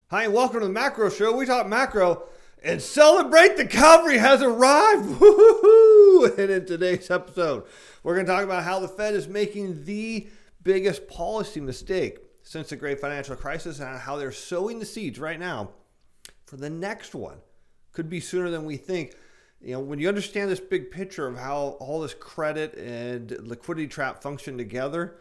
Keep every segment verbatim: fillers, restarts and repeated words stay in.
Hi, and welcome to the Macro Show. We talk macro and celebrate the cavalry has arrived. Woo-hoo-hoo! And in today's episode, we're going to talk about how the Fed is making the biggest policy mistake since the great financial crisis and how they're sowing the seeds right now for the next one. Could be sooner than we think. You know, when you understand this big picture of how all this credit and liquidity trap function together,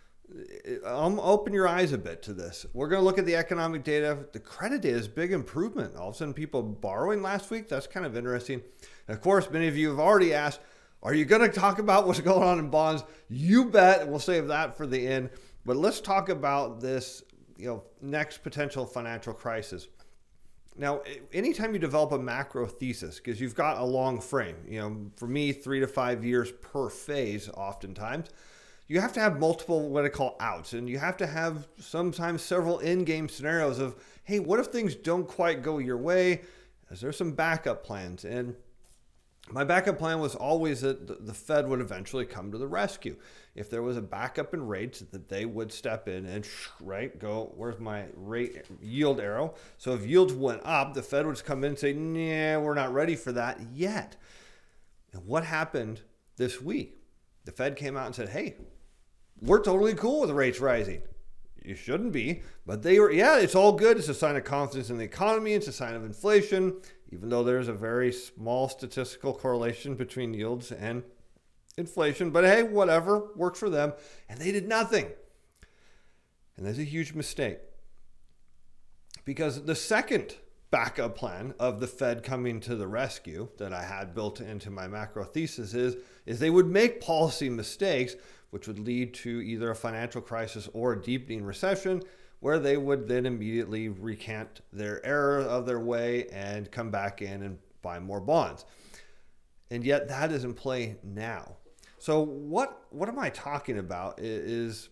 Um, open your eyes a bit to this. We're going to look at the economic data. The credit data is big improvement. All of a sudden, people borrowing last week. That's kind of interesting. And of course, many of you have already asked, are you going to talk about what's going on in bonds? You bet. We'll save that for the end. But let's talk about this, you know, next potential financial crisis. Now, anytime you develop a macro thesis, because you've got a long frame, you know, for me, three to five years per phase, oftentimes, you have to have multiple what I call outs, and you have to have sometimes several in-game scenarios of, hey, what if things don't quite go your way? Is there some backup plans? And my backup plan was always that the Fed would eventually come to the rescue. If there was a backup in rates, that they would step in and, right, go, where's my rate yield arrow? So if yields went up, the Fed would come in and say, nah, we're not ready for that yet. And what happened this week? The Fed came out and said, hey, we're totally cool with rates rising. You shouldn't be, but they were, yeah, it's all good. It's a sign of confidence in the economy. It's a sign of inflation, even though there's a very small statistical correlation between yields and inflation. But hey, whatever, works for them. And they did nothing. And that's a huge mistake. Because the second backup plan of the Fed coming to the rescue that I had built into my macro thesis is, is they would make policy mistakes, which would lead to either a financial crisis or a deepening recession, where they would then immediately recant their error of their way and come back in and buy more bonds. And yet that is in play now. So what, what am I talking about is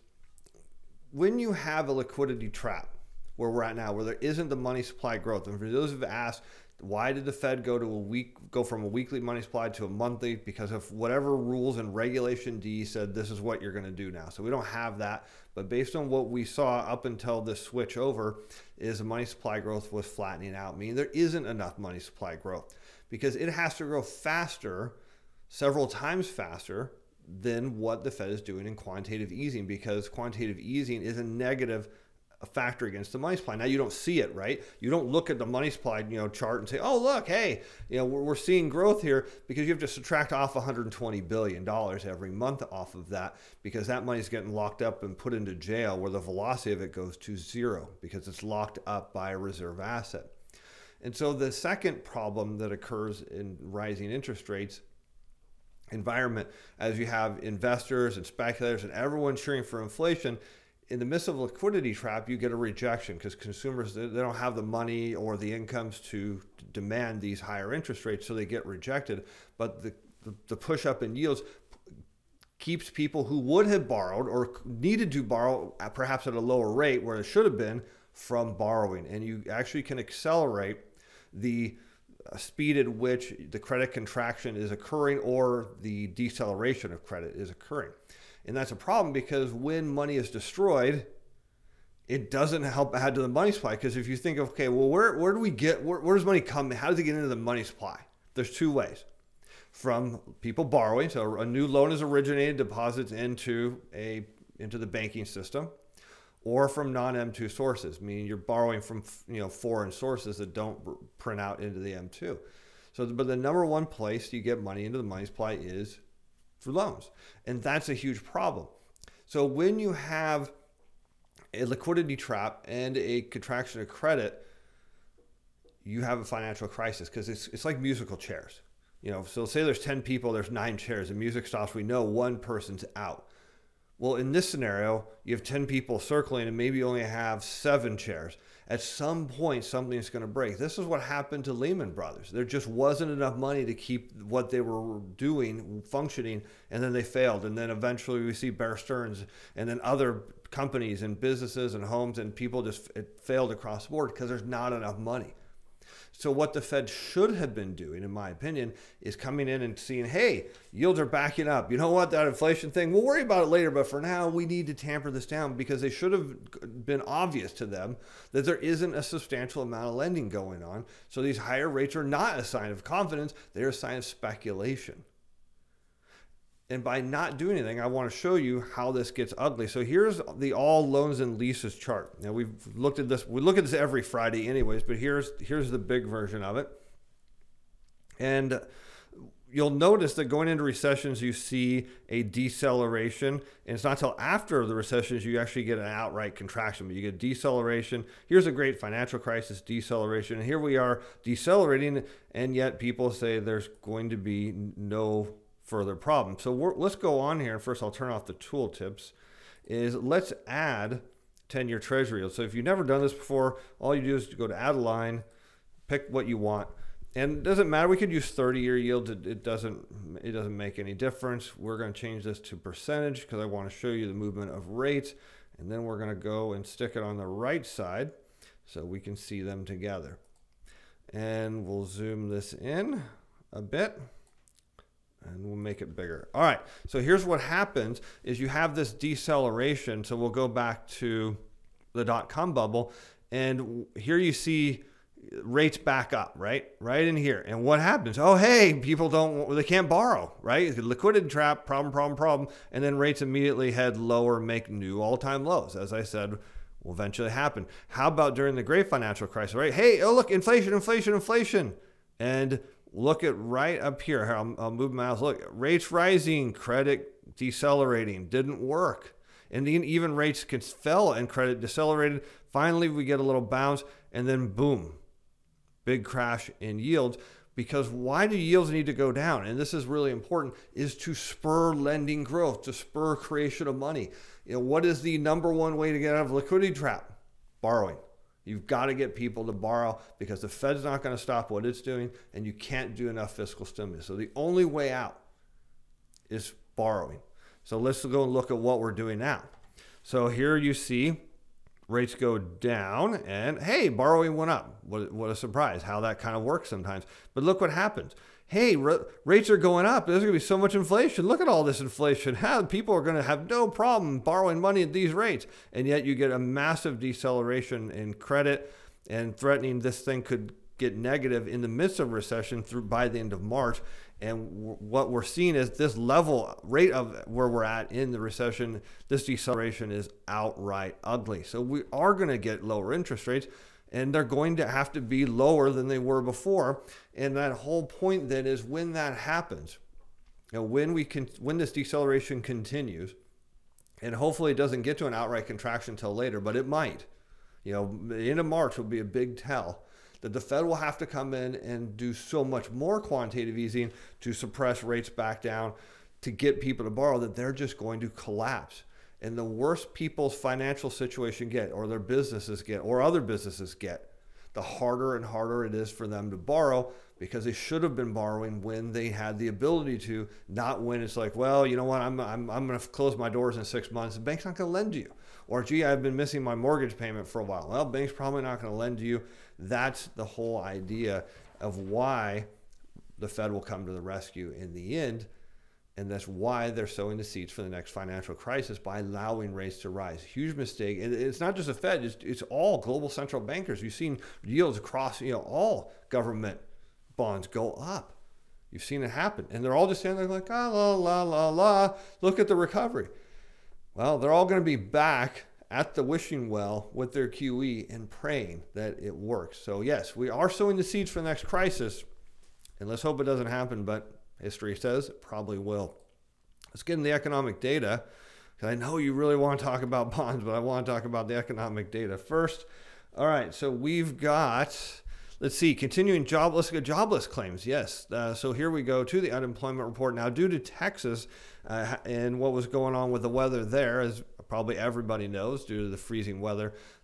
when you have a liquidity trap, where we're at now, where there isn't the money supply growth. And for those who've asked, why did the Fed go to a week, go from a weekly money supply to a monthly? Because of whatever rules and regulation D said, this is what you're going to do now. So we don't have that. But based on what we saw up until this switch over, is the money supply growth was flattening out, meaning there isn't enough money supply growth because it has to grow faster, several times faster than what the Fed is doing in quantitative easing, because quantitative easing is a negative a factor against the money supply. Now you don't see it, right? You don't look at the money supply, you know, chart and say, "Oh, look, hey, you know, we're, we're seeing growth here," because you have to subtract off one hundred twenty billion dollars every month off of that, because that money's getting locked up and put into jail, where the velocity of it goes to zero because it's locked up by a reserve asset. And so the second problem that occurs in rising interest rates environment, as you have investors and speculators and everyone cheering for inflation, in the midst of a liquidity trap, you get a rejection because consumers, they don't have the money or the incomes to demand these higher interest rates, so they get rejected. But the, the, the push up in yields keeps people who would have borrowed or needed to borrow perhaps at a lower rate where it should have been from borrowing. And you actually can accelerate the speed at which the credit contraction is occurring or the deceleration of credit is occurring. And that's a problem because when money is destroyed, it doesn't help add to the money supply. Because if you think of, okay, well, where, where do we get, where, where does money come? How does it get into the money supply? There's two ways. From people borrowing, so a new loan is originated, deposits into a into the banking system, or from non M two sources, meaning you're borrowing from, you know, foreign sources that don't print out into the M two. So, but the number one place you get money into the money supply is through loans. And that's a huge problem. So when you have a liquidity trap and a contraction of credit, you have a financial crisis, because it's it's like musical chairs. You know, so say there's ten people, there's nine chairs, and music stops, we know one person's out. Well, in this scenario, you have ten people circling and maybe you only have seven chairs. At some point, something's going to break. This is what happened to Lehman Brothers. There just wasn't enough money to keep what they were doing functioning, and then they failed. And then eventually we see Bear Stearns and then other companies and businesses and homes and people just it failed across the board because there's not enough money. So what the Fed should have been doing, in my opinion, is coming in and seeing, hey, yields are backing up. You know what, that inflation thing, we'll worry about it later, but for now, we need to tamper this down, because they should have been obvious to them that there isn't a substantial amount of lending going on. So these higher rates are not a sign of confidence, they're a sign of speculation. And by not doing anything, I want to show you how this gets ugly. So here's the all loans and leases chart. Now we've looked at this, we look at this every Friday anyways, but here's here's the big version of it. And you'll notice that going into recessions, you see a deceleration. And it's not until after the recessions you actually get an outright contraction, but you get deceleration. Here's a great financial crisis, deceleration. And here we are decelerating, and yet people say there's going to be no further problem. So we're, let's go on here. First, I'll turn off the tooltips. Is let's add ten-year treasury yield. So if you've never done this before, all you do is go to add a line, pick what you want, and it doesn't matter. We could use thirty-year yields. It, it doesn't it doesn't make any difference. We're going to change this to percentage because I want to show you the movement of rates, and then we're going to go and stick it on the right side so we can see them together. And we'll zoom this in a bit, and we'll make it bigger. All right, so here's what happens is you have this deceleration. So we'll go back to the dot-com bubble, and here you see rates back up, right? Right in here. And what happens? Oh, hey, people don't, they can't borrow, right? Liquidity trap, problem, problem, problem. And then rates immediately head lower, make new all-time lows. As I said, will eventually happen. How about during the great financial crisis, right? Hey, oh, look, inflation, inflation, inflation. And look at right up here. Here, I'll, I'll move my mouse. Look, rates rising, credit decelerating, didn't work. And then even rates fell and credit decelerated. Finally, we get a little bounce, and then boom, big crash in yields. Because why do yields need to go down? And this is really important, is to spur lending growth, to spur creation of money. You know, what is the number one way to get out of a liquidity trap? Borrowing. You've got to get people to borrow because the Fed's not going to stop what it's doing, and you can't do enough fiscal stimulus. So the only way out is borrowing. So let's go and look at what we're doing now. So here you see rates go down, and hey, borrowing went up. What, what a surprise, how that kind of works sometimes. But look what happens. Hey, rates are going up. There's going to be so much inflation. Look at all this inflation. How people are going to have no problem borrowing money at these rates. And yet you get a massive deceleration in credit, and threatening this thing could get negative in the midst of recession through by the end of March. And w- what we're seeing is this level rate of where we're at in the recession, this deceleration is outright ugly. So we are going to get lower interest rates, and they're going to have to be lower than they were before. And that whole point then is when that happens, you know, when we can, when this deceleration continues, and hopefully it doesn't get to an outright contraction until later, but it might. You know, the end of March will be a big tell that the Fed will have to come in and do so much more quantitative easing to suppress rates back down to get people to borrow that they're just going to collapse. And the worse people's financial situation get, or their businesses get, or other businesses get, the harder and harder it is for them to borrow, because they should have been borrowing when they had the ability to, not when it's like, well, you know what, I'm I'm I'm going to close my doors in six months. The bank's not going to lend to you. Or, gee, I've been missing my mortgage payment for a while. Well, the bank's probably not going to lend to you. That's the whole idea of why the Fed will come to the rescue in the end. And that's why they're sowing the seeds for the next financial crisis by allowing rates to rise. Huge mistake. And it's not just the Fed, it's, it's all global central bankers. You've seen yields across, you know, all government bonds go up. You've seen it happen. And they're all just standing there like, ah, la, la, la, la. Look at the recovery. Well, they're all going to be back at the wishing well with their Q E and praying that it works. So yes, we are sowing the seeds for the next crisis. And let's hope it doesn't happen, but history says it probably will. Let's get into the economic data, because I know you really want to talk about bonds, but I want to talk about the economic data first. All right, so we've got, let's see, continuing jobless, jobless claims. Yes, uh, so here we go to the unemployment report. Now, due to Texas uh, and what was going on with the weather there, as probably everybody knows, due to the freezing weather,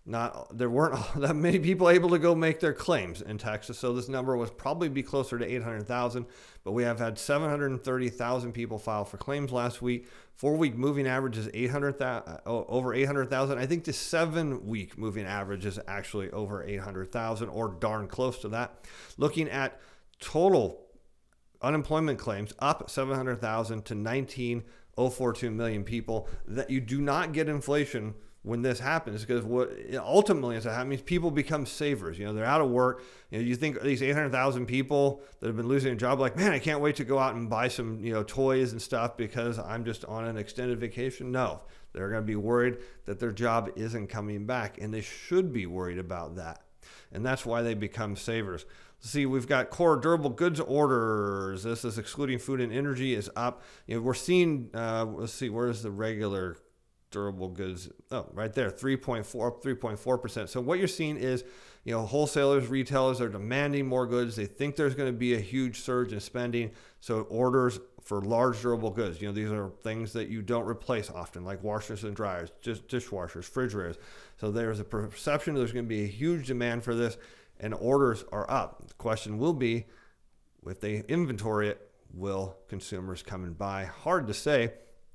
not there weren't that many people able to go make their claims in Texas. So this number was probably be closer to eight hundred thousand, but we have had seven hundred thirty thousand people file for claims last week. Four-week moving average is eight hundred thousand, over eight hundred thousand. I think the seven-week moving average is actually over eight hundred thousand, or darn close to that. Looking at total unemployment claims, up seven hundred thousand to nineteen point oh four two million people. That you do not get inflation when this happens, because what ultimately is that happens, people become savers. You know, they're out of work. You know, you think these eight hundred thousand people that have been losing a job, like, man, I can't wait to go out and buy some, you know, toys and stuff because I'm just on an extended vacation. No, they're going to be worried that their job isn't coming back, and they should be worried about that. And that's why they become savers. See, we've got core durable goods orders. This is excluding food and energy is up. You know, we're seeing, uh, let's see, where's the regular durable goods? Oh, right there, three point four, up three point four percent. So what you're seeing is, you know, wholesalers, retailers are demanding more goods. They think there's going to be a huge surge in spending. So orders for large durable goods, you know, these are things that you don't replace often, like washers and dryers, just dishwashers, refrigerators. So there's a perception there's going to be a huge demand for this, and orders are up. The question will be, if they inventory it, will consumers come and buy? Hard to say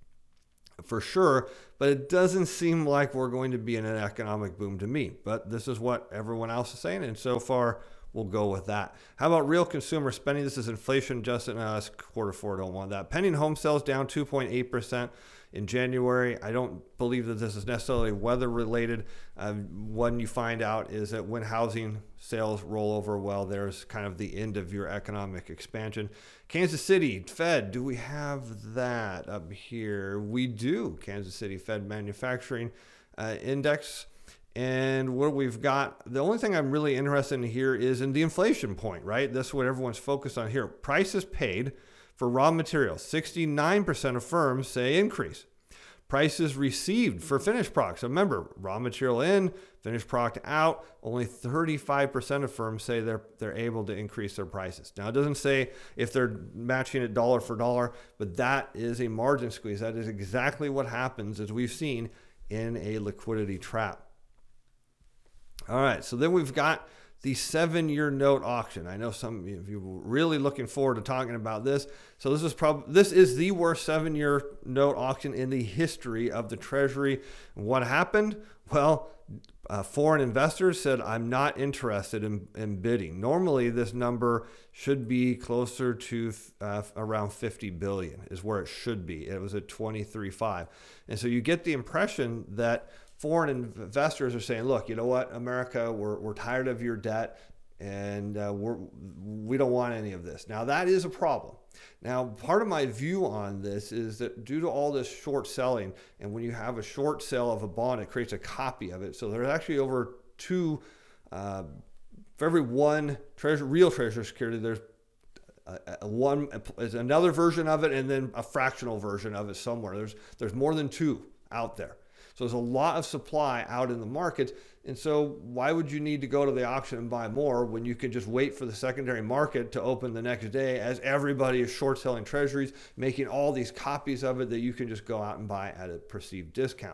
for sure, but it doesn't seem like we're going to be in an economic boom to me. But this is what everyone else is saying, and so far we'll go with that. How about real consumer spending? This is inflation adjusted. No, that's quarter four. Don't want that. Pending home sales down two point eight percent in January. I don't believe that this is necessarily weather related. Uh, one you find out is that when housing sales roll over, well, there's kind of the end of your economic expansion. Kansas City Fed, do we have that up here? We do. Kansas City Fed Manufacturing uh, Index. And what we've got, the only thing I'm really interested in here is in the inflation point, right? That's what everyone's focused on here. Prices paid for raw materials, sixty-nine percent of firms say increase. Prices received for finished products. So remember, raw material in, finished product out, only thirty-five percent of firms say they're they're able to increase their prices. Now, it doesn't say if they're matching it dollar for dollar, but that is a margin squeeze. That is exactly what happens, as we've seen, in a liquidity trap. All right, so then we've got the seven-year note auction. I know some of you were really looking forward to talking about this. So this is probably this is the worst seven-year note auction in the history of the Treasury. What happened? Well, uh, foreign investors said, I'm not interested in, in bidding. Normally, this number should be closer to uh, around fifty billion dollars is where it should be. It was at twenty-three point five. And so you get the impression that foreign investors are saying, look, you know what, America, we're, we're tired of your debt, and uh, we're, we don't want any of this. Now, that is a problem. Now, part of my view on this is that due to all this short selling, and when you have a short sale of a bond, it creates a copy of it. So there's actually over two, uh, for every one treasure, real treasury security, there's a, a one is another version of it, and then a fractional version of it somewhere. There's there's more than two out there. So there's a lot of supply out in the market. And so why would you need to go to the auction and buy more when you can just wait for the secondary market to open the next day, as everybody is short selling treasuries, making all these copies of it that you can just go out and buy at a perceived discount?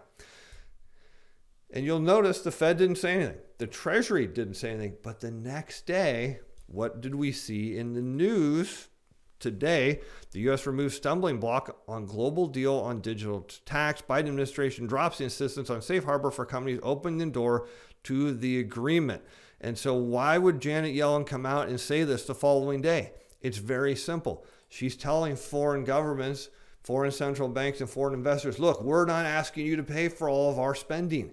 And you'll notice the Fed didn't say anything. The Treasury didn't say anything. But the next day, what did we see in the news? Today, the U S removes stumbling block on global deal on digital tax. Biden administration drops the insistence on safe harbor for companies, opening the door to the agreement. And so why would Janet Yellen come out and say this the following day? It's very simple. She's telling foreign governments, foreign central banks, and foreign investors, look, we're not asking you to pay for all of our spending.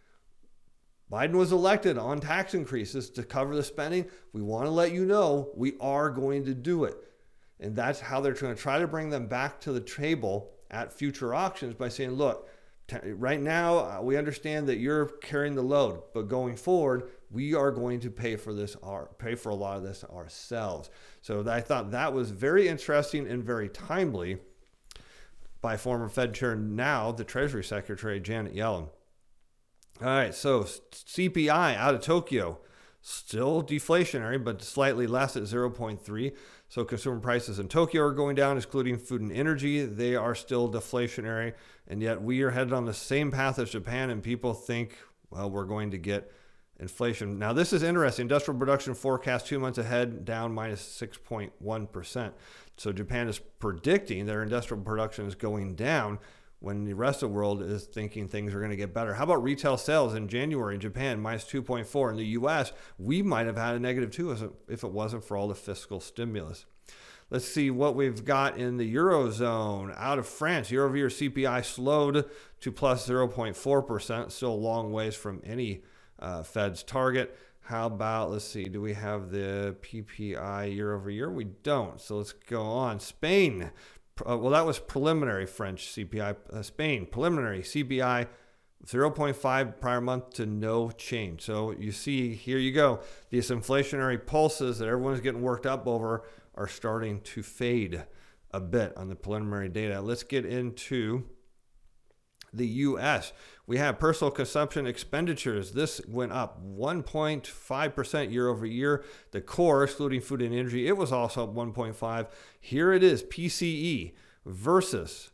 Biden was elected on tax increases to cover the spending. We want to let you know we are going to do it. And that's how they're going to try to bring them back to the table at future auctions, by saying, look, t- right now uh, we understand that you're carrying the load, but going forward, we are going to pay for this, our, pay for a lot of this ourselves. So I thought that was very interesting and very timely by former Fed Chair, now the Treasury Secretary, Janet Yellen. All right, so C P I out of Tokyo, still deflationary, but slightly less at zero point three. So consumer prices in Tokyo are going down, excluding food and energy. They are still deflationary, and yet we are headed on the same path as Japan, and people think well, we're going to get inflation. Now, this is interesting. Industrial production forecast two months ahead, down minus six point one percent. So Japan is predicting their industrial production is going down when the rest of the world is thinking things are going to get better. How about retail sales in January in Japan, minus two point four? In the U S, we might have had a negative two if it wasn't for all the fiscal stimulus. Let's see what we've got in the Eurozone. Out of France, year-over-year C P I slowed to plus zero point four percent, still a long ways from any uh, Fed's target. How about, let's see, do we have the P P I year-over-year? We don't, so let's go on. Spain, uh, well, that was preliminary French C P I. Uh, Spain, preliminary C P I, zero point five prior month to no change. So you see, here you go. These inflationary pulses that everyone's getting worked up over are starting to fade a bit on the preliminary data. Let's get into the U S. We have personal consumption expenditures. This went up one point five percent year over year. The core, excluding food and energy, it was also up one point five. Here it is, P C E versus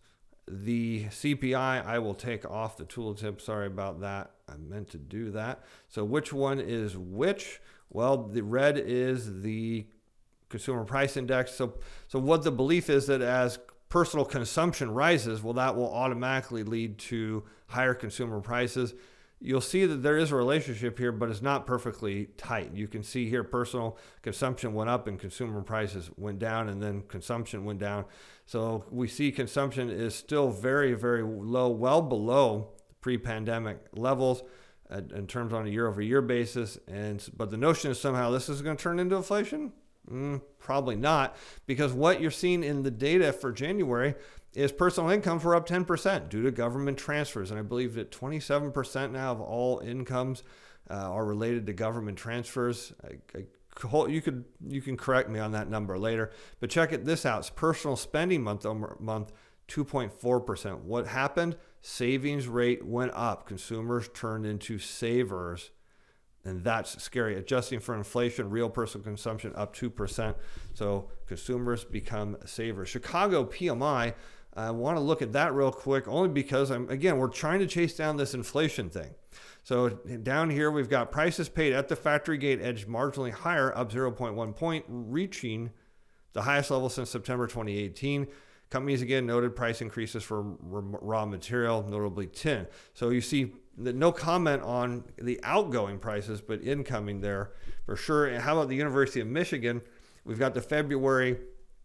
the C P I. I will take off the tooltip. Sorry about that. I meant to do that. So which one is which? Well, the red is the consumer price index. So, so what the belief is that as personal consumption rises, well, that will automatically lead to higher consumer prices. You'll see that there is a relationship here, but it's not perfectly tight. You can see here personal consumption went up and consumer prices went down, and then consumption went down. So we see consumption is still very, very low, well below pre-pandemic levels in terms on a year-over-year basis. And but the notion is somehow this is going to turn into inflation? Mm, probably not, because what you're seeing in the data for January is personal incomes were up ten percent due to government transfers. And I believe that twenty-seven percent now of all incomes uh, are related to government transfers. I, I, you could you can correct me on that number later, but check it this out. It's personal spending month over month, two point four percent. What happened? Savings rate went up. Consumers turned into savers. And that's scary. Adjusting for inflation, real personal consumption up two percent. So consumers become savers. Chicago P M I, I want to look at that real quick only because, I'm again, we're trying to chase down this inflation thing. So down here, we've got prices paid at the factory gate edge marginally higher, up zero point one point, reaching the highest level since September twenty eighteen. Companies again noted price increases for raw material, notably tin. So you see no comment on the outgoing prices, but incoming there for sure. And how about the University of Michigan? We've got the February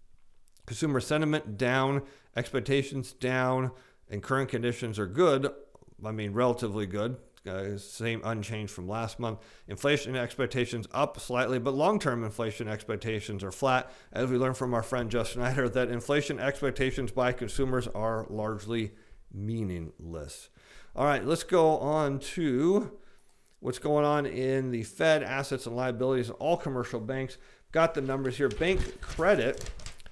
consumer sentiment down, expectations down, and current conditions are good. I mean, relatively good. Uh, same unchanged from last month. Inflation expectations up slightly, but long-term inflation expectations are flat. As we learned from our friend Jeff Snyder, that inflation expectations by consumers are largely meaningless. All right, let's go on to what's going on in the Fed assets and liabilities of all commercial banks. Got the numbers here. Bank credit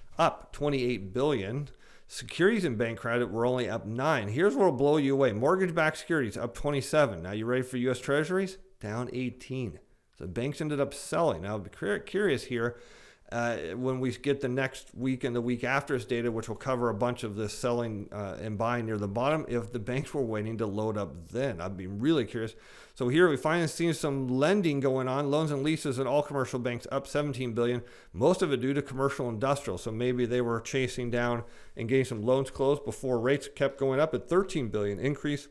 up twenty-eight billion dollars. Securities and bank credit were only up nine. Here's what will blow you away. Mortgage-backed securities up twenty-seven. Now you ready for U S Treasuries? Down eighteen. So banks ended up selling. Now I'll be curious here uh, when we get the next week and the week after's data, which will cover a bunch of this selling uh, and buying near the bottom, if the banks were waiting to load up then. I'd be really curious. So here we finally seen some lending going on. Loans and leases at all commercial banks up seventeen billion dollars, most of it due to commercial industrial. So maybe they were chasing down and getting some loans closed before rates kept going up at thirteen billion dollars increase.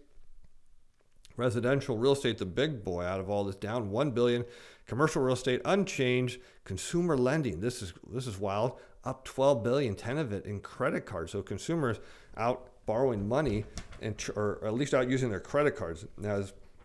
Residential real estate, the big boy out of all this, down one billion dollars. Commercial real estate unchanged. Consumer lending, this is this is wild, up twelve billion dollars, ten of it in credit cards. So consumers out borrowing money, and or at least out using their credit cards. Now,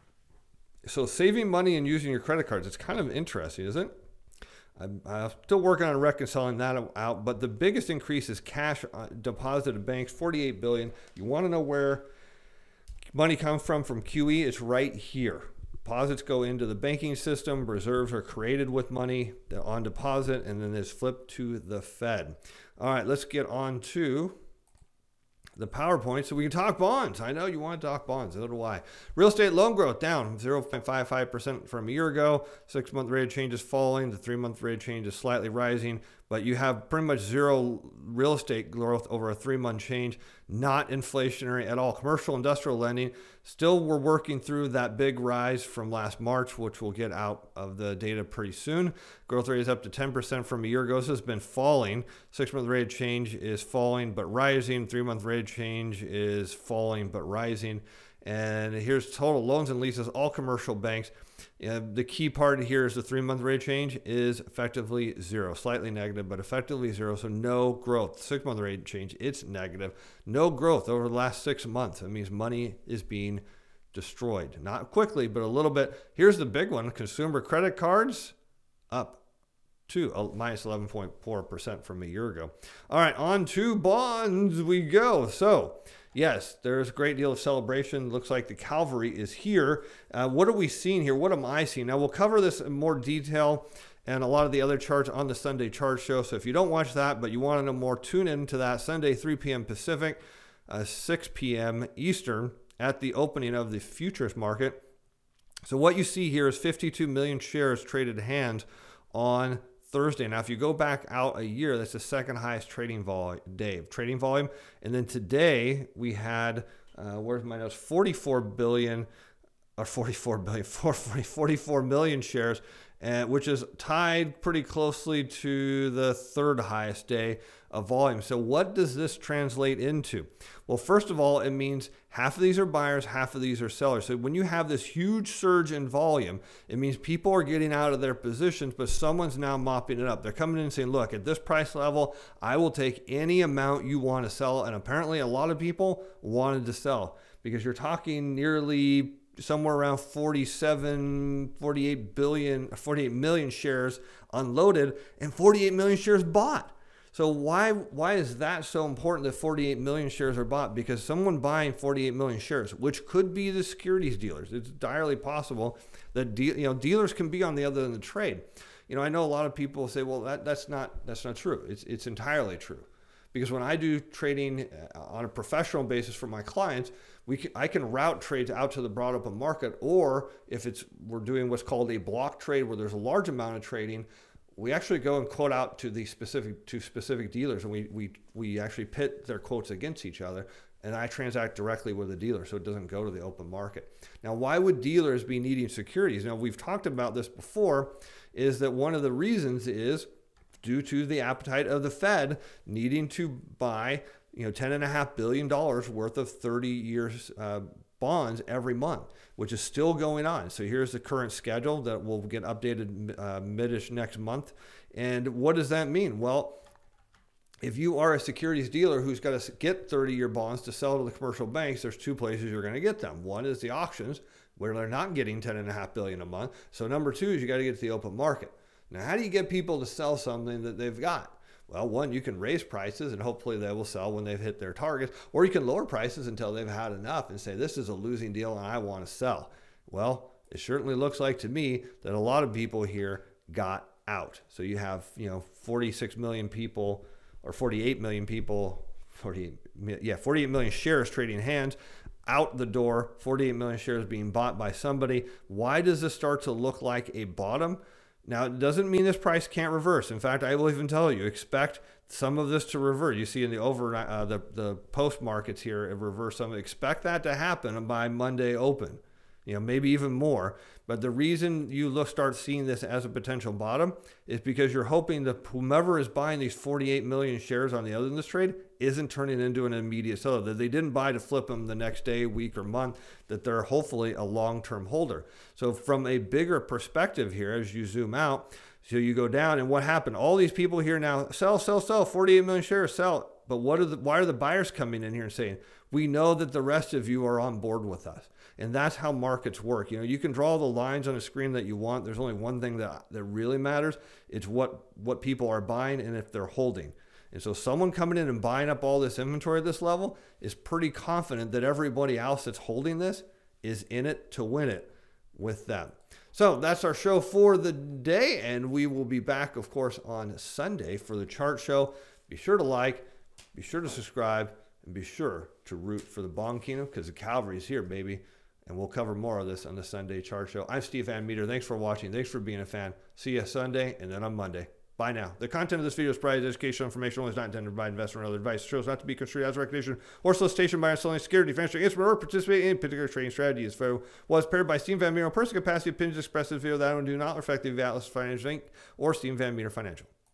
so saving money and using your credit cards, it's kind of interesting, isn't it? I'm, I'm still working on reconciling that out, but the biggest increase is cash deposited at banks, forty-eight billion dollars. You want to know where money comes from from Q E? It's right here. Deposits go into the banking system. Reserves are created with money on deposit, and then it's flipped to the Fed. All right, let's get on to the PowerPoint so we can talk bonds. I know you want to talk bonds. So do I. Real estate loan growth down zero point five five percent from a year ago. Six-month rate of change is falling. The three-month rate of change is slightly rising. But you have pretty much zero real estate growth over a three-month change. not inflationary at all. Commercial industrial lending, still we're working through that big rise from last March, which we'll get out of the data pretty soon. Growth rate is up to ten percent from a year ago. This has been falling. Six-month rate of change is falling but rising. Three-month rate of change is falling but rising. And here's total loans and leases, all commercial banks. Uh, the key part here is the three-month rate change is effectively zero, slightly negative, but effectively zero, so no growth. Six-month rate change, it's negative. No growth over the last six months. That means money is being destroyed. Not quickly, but a little bit. Here's the big one. Consumer credit cards up to uh, minus eleven point four percent from a year ago. All right, on to bonds we go. So, yes, there's a great deal of celebration. Looks like the cavalry is here. Uh, what are we seeing here? What am I seeing? Now, we'll cover this in more detail and a lot of the other charts on the Sunday chart show. So if you don't watch that, but you want to know more, tune in to that Sunday, three p.m. Pacific, uh, six p.m. Eastern at the opening of the futures market. So what you see here is fifty-two million shares traded hands on Thursday. Now, if you go back out a year, that's the second highest trading vol- day of trading volume. And then today we had, uh, where's my notes? forty-four billion, or forty-four billion, forty-four million shares, uh, which is tied pretty closely to the third highest day of volume. So what does this translate into? Well, first of all, it means half of these are buyers, half of these are sellers. So when you have this huge surge in volume, it means people are getting out of their positions, but someone's now mopping it up. They're coming in and saying, look, at this price level, I will take any amount you want to sell. And apparently a lot of people wanted to sell because you're talking nearly somewhere around forty-seven, forty-eight billion, forty-eight million shares unloaded and forty-eight million shares bought. So why why is that so important that forty-eight million shares are bought? Because someone buying forty-eight million shares, which could be the securities dealers, it's entirely possible that de- you know dealers can be on the other end of the trade. You know, I know a lot of people say, well, that, that's not that's not true. It's it's entirely true. Because when I do trading on a professional basis for my clients, we can, I can route trades out to the broad open market, or if it's we're doing what's called a block trade where there's a large amount of trading, we actually go and quote out to the specific to specific dealers, and we we we actually pit their quotes against each other, and I transact directly with the dealer, so it doesn't go to the open market. Now, why would dealers be needing securities? Now, we've talked about this before, is that one of the reasons is due to the appetite of the Fed needing to buy, you know, ten and a half billion dollars worth of thirty years uh, bonds every month, which is still going on. So here's the current schedule that will get updated uh, mid-ish next month. And what does that mean? Well, if you are a securities dealer who's got to get thirty-year bonds to sell to the commercial banks, there's two places you're going to get them. One is the auctions, where they're not getting ten and a half billion dollars a month. So number two is you got to get to the open market. Now, how do you get people to sell something that they've got? Well, one, you can raise prices and hopefully they will sell when they've hit their targets, or you can lower prices until they've had enough and say, this is a losing deal and I want to sell. Well, it certainly looks like to me that a lot of people here got out. So you have, you know, forty-six million people or forty-eight million people, forty, yeah, forty-eight million shares trading hands out the door, forty-eight million shares being bought by somebody. Why does this start to look like a bottom? Now, it doesn't mean this price can't reverse. In fact, I will even tell you, expect some of this to revert. You see in the over uh, the, the post markets here, it reverse some. Expect that to happen by Monday open, you know, maybe even more. But the reason you look start seeing this as a potential bottom is because you're hoping that whomever is buying these forty-eight million shares on the other end of this trade isn't turning into an immediate seller, that they didn't buy to flip them the next day, week, or month, that they're hopefully a long-term holder. So from a bigger perspective here, as you zoom out, so you go down, and what happened? All these people here now, sell, sell, sell, forty-eight million shares, sell. But what are the, why are the buyers coming in here and saying, we know that the rest of you are on board with us? And that's how markets work. You know, you can draw the lines on a screen that you want. There's only one thing that, that really matters. It's what, what people are buying and if they're holding. And so someone coming in and buying up all this inventory at this level is pretty confident that everybody else that's holding this is in it to win it with them. So that's our show for the day. And we will be back, of course, on Sunday for the chart show. Be sure to like, be sure to subscribe, and be sure to root for the Bond Kingdom because the cavalry's here, baby. And we'll cover more of this on the Sunday chart show. I'm Steve Van Meter. Thanks for watching. Thanks for being a fan. See you Sunday and then on Monday. Bye now. The content of this video is provided educational information, is not intended to provide investment or other advice. It shows not to be construed as a recommendation or solicitation by selling security, financial instrument, or participating in particular trading strategies. So was prepared by Steve Van Meter. Personal capacity opinions expressed in this video that do not reflect the Atlas Financial Incorporated or Steve Van Meter Financial.